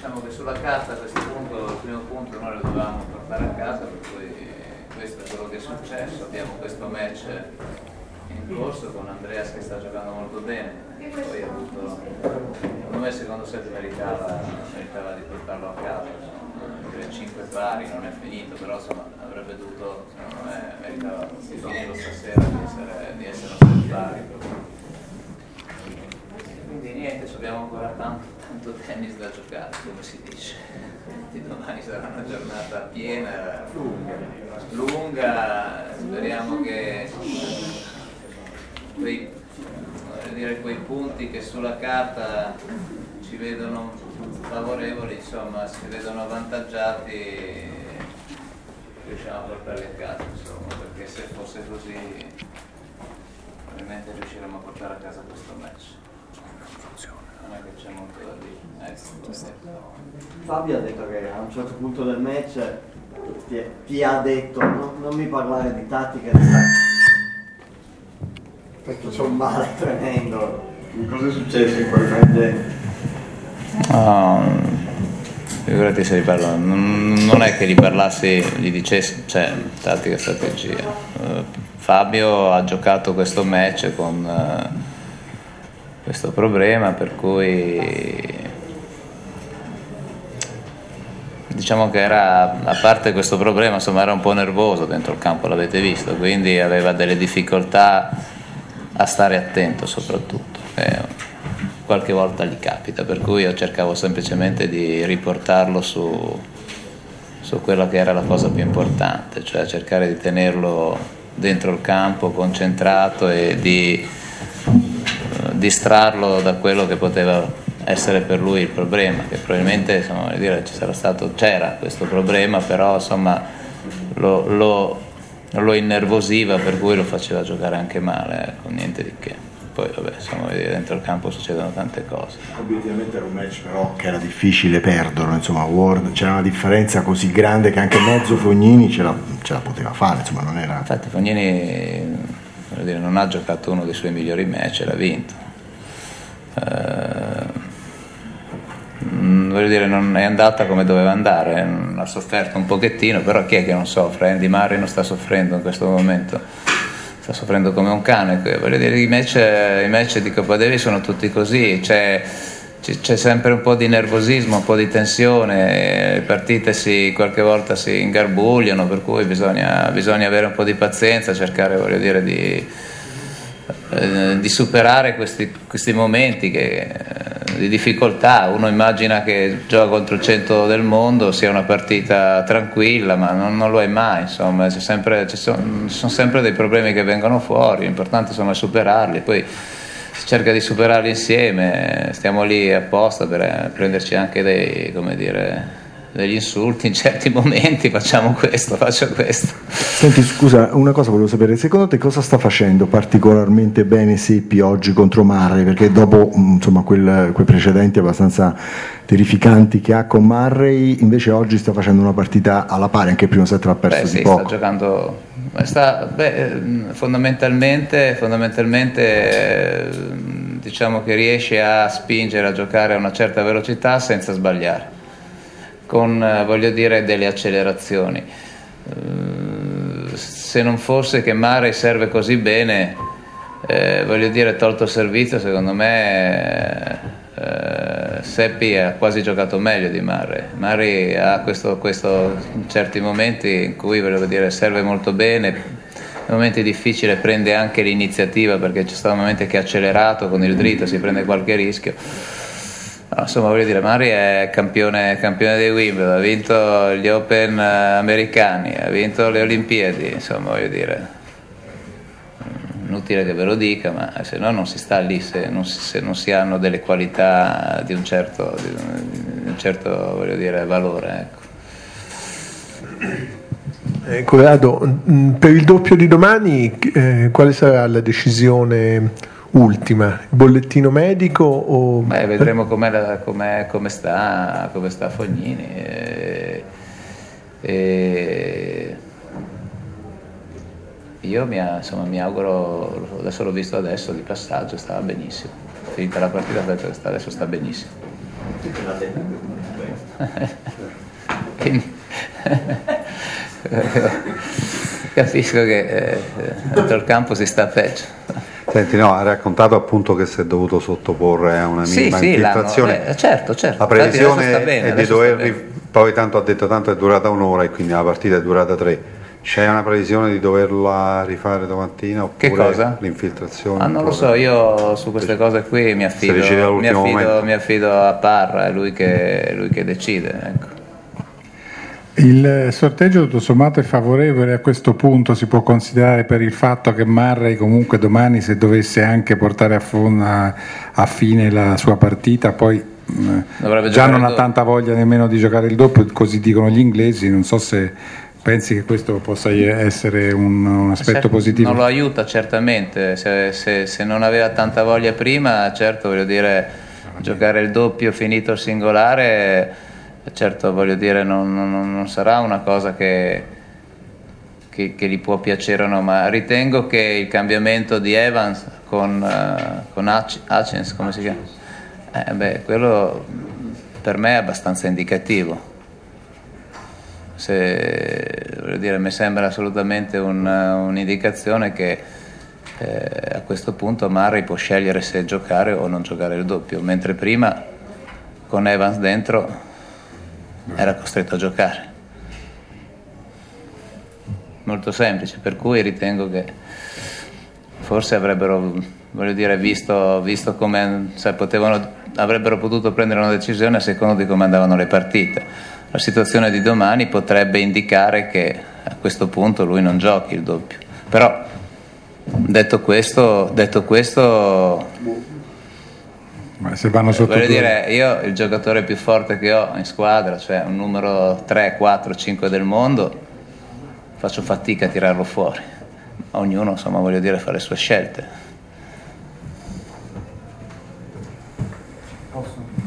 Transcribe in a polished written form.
diciamo che sulla carta a questo punto, il primo punto noi lo dovevamo portare a casa, per cui questo è quello che è successo. Abbiamo questo match in corso con Andreas che sta giocando molto bene, poi ha avuto, secondo me il secondo set meritava di portarlo a casa, insomma, 5 pari non è finito, però insomma avrebbe dovuto, secondo me meritava di finirlo stasera, di essere uno set pari. Quindi niente, abbiamo ancora tanto tennis da giocare, come si dice. Domani sarà una giornata piena, lunga, speriamo che quei punti che sulla carta ci vedono favorevoli, insomma, si vedono avvantaggiati, riusciamo a portarli a casa, insomma, perché se fosse così probabilmente riusciremo a portare a casa questo match. Non è che c'è molto da dire. Fabio ha detto che a un certo punto del match ti ha detto non mi parlare di tattica, perché c'è un male tremendo. Cosa è successo in quel frangente? Figurati se gli parlo, non è che gli parlassi, gli dicessi, cioè tattica e strategia. Fabio ha giocato questo match con questo problema, per cui diciamo che era, a parte questo problema, insomma era un po' nervoso dentro il campo, l'avete visto, quindi aveva delle difficoltà a stare attento soprattutto, qualche volta gli capita, per cui io cercavo semplicemente di riportarlo su quella che era la cosa più importante, cioè cercare di tenerlo dentro il campo concentrato e di distrarlo da quello che poteva essere per lui il problema, che probabilmente, insomma, voglio dire, c'era questo problema, però insomma lo innervosiva, per cui lo faceva giocare anche male, ecco, niente di che. Poi vabbè, insomma, dentro il campo succedono tante cose. Obiettivamente era un match però che era difficile perderlo, insomma, Ward, c'era una differenza così grande che anche mezzo Fognini ce la poteva fare, insomma, non era. Infatti Fognini, voglio dire, non ha giocato uno dei suoi migliori match e l'ha vinto. Voglio dire, non è andata come doveva andare, ha sofferto un pochettino, però chi è che non soffre? Andy Murray non sta soffrendo in questo momento, sta soffrendo come un cane. Voglio dire, i match di Coppa Davis sono tutti così, c'è sempre un po' di nervosismo, un po' di tensione, le partite qualche volta si ingarbugliano, per cui bisogna avere un po' di pazienza, cercare, voglio dire, di superare questi momenti di difficoltà. Uno immagina che gioca contro il centro del mondo sia una partita tranquilla, ma non lo è mai, insomma, ci sono sempre dei problemi che vengono fuori, l'importante insomma è superarli, poi si cerca di superarli insieme, stiamo lì apposta per prenderci anche degli insulti in certi momenti, faccio questo. Senti, scusa, una cosa volevo sapere, secondo te cosa sta facendo particolarmente bene Seppi oggi contro Murray? Perché dopo insomma quei precedenti abbastanza terrificanti che ha con Murray, invece oggi sta facendo una partita alla pari, anche il primo set l'ha perso di poco. Sta giocando, fondamentalmente diciamo che riesce a spingere a giocare a una certa velocità senza sbagliare, con voglio dire delle accelerazioni. Se non fosse che Murray serve così bene, voglio dire, tolto il servizio, secondo me Seppi ha quasi giocato meglio di Murray. Murray ha questo in certi momenti in cui, voglio dire, serve molto bene, nei momenti difficili prende anche l'iniziativa, perché c'è stato un momento che ha accelerato con il dritto, si prende qualche rischio. No, insomma, voglio dire, Murray è campione dei Wimbledon, ha vinto gli Open americani, ha vinto le Olimpiadi, insomma, voglio dire, inutile che ve lo dica, ma se no non si sta lì se non si hanno delle qualità di un certo voglio dire, valore, ecco. Corrado, per il doppio di domani quale sarà la decisione ultima? Il bollettino medico o... vedremo come sta Fognini io mi auguro, adesso l'ho visto di passaggio, stava benissimo, finita la partita adesso sta benissimo. Quindi, capisco che dentro il campo si sta peggio. Senti, no, ha raccontato appunto che si è dovuto sottoporre a una minima infiltrazione. Certo. La previsione sta bene, è di poi tanto ha detto tanto è durata un'ora e quindi la partita è durata 3. C'è una previsione di doverla rifare domattina oppure che cosa? L'infiltrazione? Non lo so, io su queste cose qui mi affido a Parra, è lui che decide, ecco. Il sorteggio tutto sommato è favorevole a questo punto, si può considerare, per il fatto che Murray comunque domani, se dovesse anche portare a fine la sua partita, poi già non ha tanta voglia nemmeno di giocare il doppio, così dicono gli inglesi. Non so se pensi che questo possa essere un aspetto positivo. Non lo aiuta certamente, se non aveva tanta voglia prima, certo, voglio dire, giocare il doppio finito il singolare, certo, voglio dire, non sarà una cosa che gli può piacere o no, ma ritengo che il cambiamento di Evans con Hutchins, come si chiama? Quello per me è abbastanza indicativo. Voglio dire, mi sembra assolutamente un'indicazione che a questo punto Murray può scegliere se giocare o non giocare il doppio, mentre prima con Evans dentro era costretto a giocare. Molto semplice, per cui ritengo che forse avrebbero, voglio dire, visto come avrebbero potuto prendere una decisione a seconda di come andavano le partite. La situazione di domani potrebbe indicare che a questo punto lui non giochi il doppio, però detto questo ma se vanno sotto voglio dire, io il giocatore più forte che ho in squadra, cioè un numero 3, 4, 5 del mondo, faccio fatica a tirarlo fuori. Ognuno, insomma, voglio dire, fa le sue scelte. Posso?